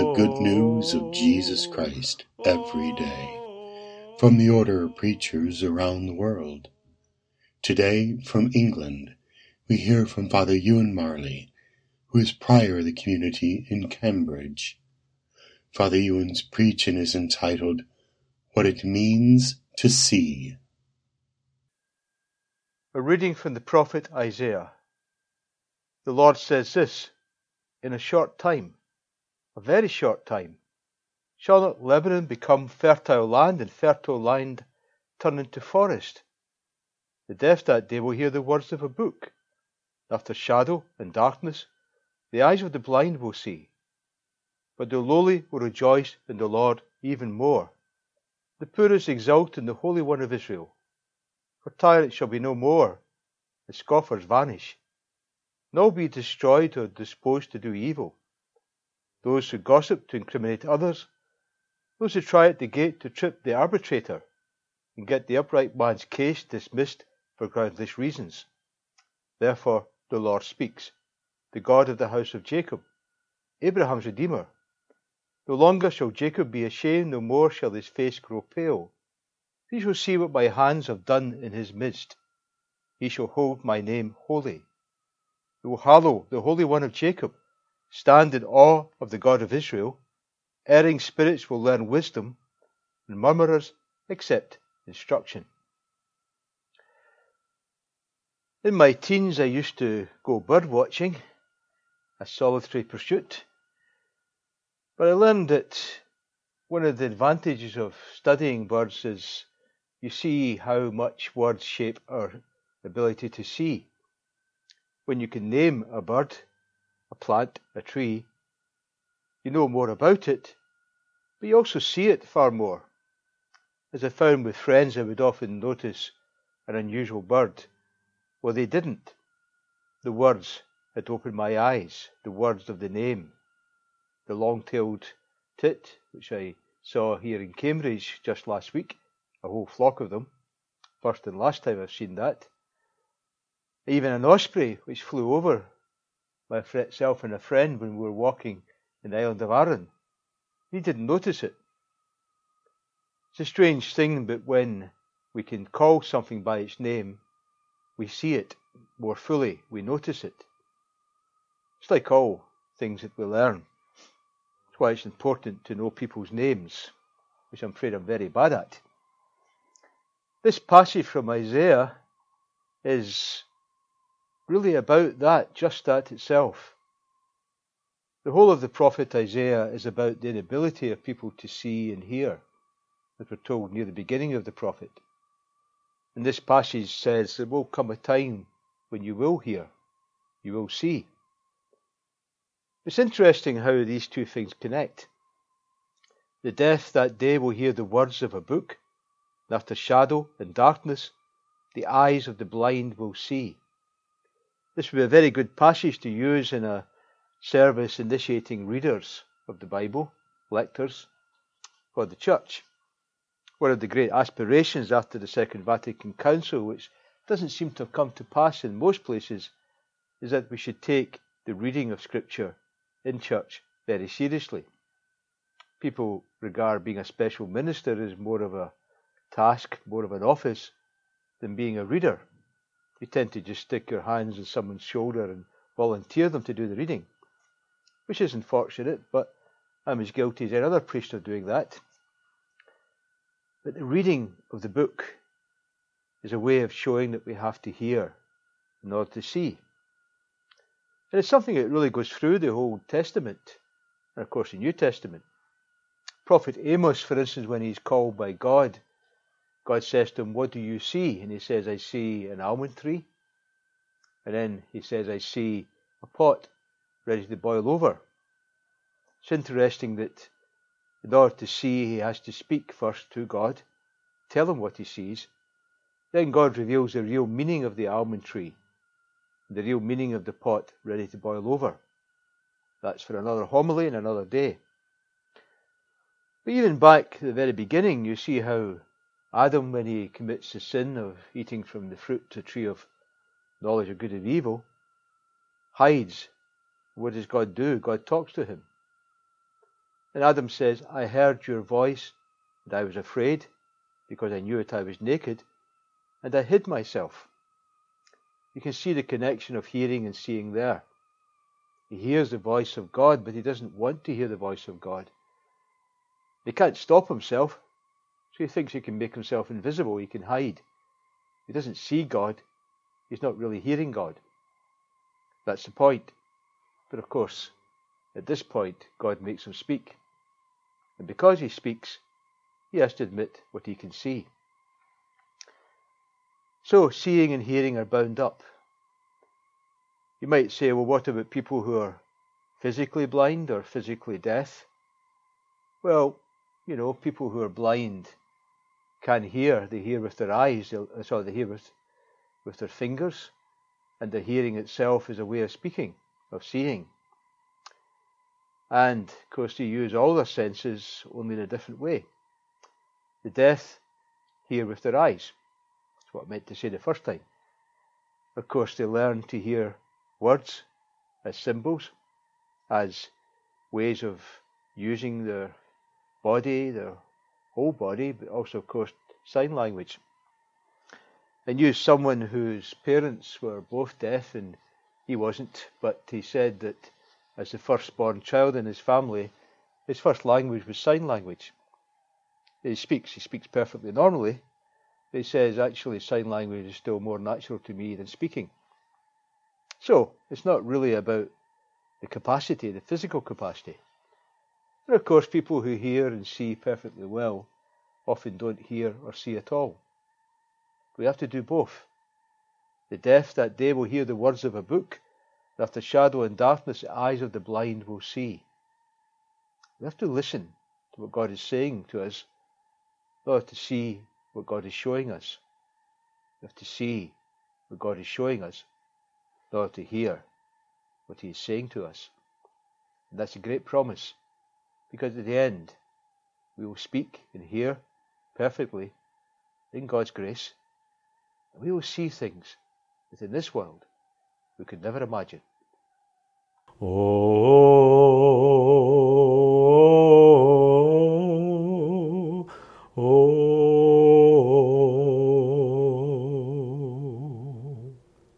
good news of Jesus Christ every day from the Order of Preachers around the world. Today, from England, we hear from Father Ewan Marley, who is prior of the community in Cambridge. Father Ewan's preaching is entitled, What It Means to See. A reading from the prophet Isaiah. The Lord says this, in a short time, a very short time, shall not Lebanon become fertile land, and fertile land turn into forest? The deaf that day will hear the words of a book. After shadow and darkness, the eyes of the blind will see. But the lowly will rejoice in the Lord even more. The poor is exalted in the Holy One of Israel. For tyrants shall be no more, the scoffers vanish. None will be destroyed or disposed to do evil. Those who gossip to incriminate others, those who try at the gate to trip the arbitrator, and get the upright man's case dismissed for groundless reasons. Therefore the Lord speaks, the God of the house of Jacob, Abraham's Redeemer. No longer shall Jacob be ashamed, no more shall his face grow pale. He shall see what my hands have done in his midst. He shall hold my name holy. He will hallow the Holy One of Jacob, stand in awe of the God of Israel. Erring spirits will learn wisdom, and murmurers accept instruction. In my teens I used to go bird watching, a solitary pursuit. But I learned that one of the advantages of studying birds is you see how much words shape our ability to see. When you can name a bird, a plant, a tree, you know more about it, but you also see it far more. As I found with friends, I would often notice an unusual bird. Well, they didn't. The words had opened my eyes, the words of the name. The long-tailed tit, which I saw here in Cambridge just last week, a whole flock of them, first and last time I've seen that. Even an osprey which flew over myself and a friend when we were walking in the island of Arran. He didn't notice it. It's a strange thing, but when we can call something by its name, we see it more fully, we notice it. It's like all things that we learn. That's why it's important to know people's names, which I'm afraid I'm very bad at. This passage from Isaiah is really about that, just that itself. The whole of the prophet Isaiah is about the inability of people to see and hear, as we're told near the beginning of the prophet. And this passage says there will come a time when you will hear, you will see. It's interesting how these two things connect. The deaf that day will hear the words of a book, and after shadow and darkness, the eyes of the blind will see. This would be a very good passage to use in a service initiating readers of the Bible, lectors, for the church. One of the great aspirations after the Second Vatican Council, which doesn't seem to have come to pass in most places, is that we should take the reading of Scripture in church very seriously. People regard being a special minister as more of a task, more of an office, than being a reader. You tend to just stick your hands on someone's shoulder and volunteer them to do the reading, which is unfortunate, but I'm as guilty as any other priest of doing that. But the reading of the book is a way of showing that we have to hear in order to see. And it's something that really goes through the Old Testament, and of course the New Testament. Prophet Amos, for instance, when he's called by God, God says to him, what do you see? And he says, I see an almond tree. And then he says, I see a pot ready to boil over. It's interesting that in order to see, he has to speak first to God, tell him what he sees. Then God reveals the real meaning of the almond tree, the real meaning of the pot ready to boil over. That's for another homily and another day. But even back at the very beginning, you see how Adam, when he commits the sin of eating from the fruit, the tree of knowledge of good and evil, hides. What does God do? God talks to him. And Adam says, I heard your voice, and I was afraid, because I knew that I was naked, and I hid myself. You can see the connection of hearing and seeing there. He hears the voice of God, but he doesn't want to hear the voice of God. He can't stop himself, so he thinks he can make himself invisible, he can hide. He doesn't see God, he's not really hearing God. That's the point. But of course, at this point, God makes him speak. And because he speaks, he has to admit what he can see. So, seeing and hearing are bound up. You might say, well, what about people who are physically blind or physically deaf? Well, people who are blind can hear. They hear with their eyes, they hear with their fingers, and the hearing itself is a way of speaking, of seeing. And, of course, they use all their senses, only in a different way. The deaf hear with their eyes. That's what I meant to say the first time. Of course, they learn to hear words as symbols, as ways of using their body, their whole body, but also, of course, sign language. I knew someone whose parents were both deaf, and he wasn't, but he said that as the firstborn child in his family, his first language was sign language. He speaks perfectly normally, but he says actually sign language is still more natural to me than speaking. So, it's not really about the capacity, the physical capacity. And of course, people who hear and see perfectly well often don't hear or see at all. We have to do both. The deaf that day will hear the words of a book, and after shadow and darkness, the eyes of the blind will see. We have to listen to what God is saying to us, in order to see what God is showing us. We have to see what God is showing us, in order to hear what he is saying to us. And that's a great promise, because at the end, we will speak and hear perfectly in God's grace, and we will see things that in this world we could never imagine. Oh.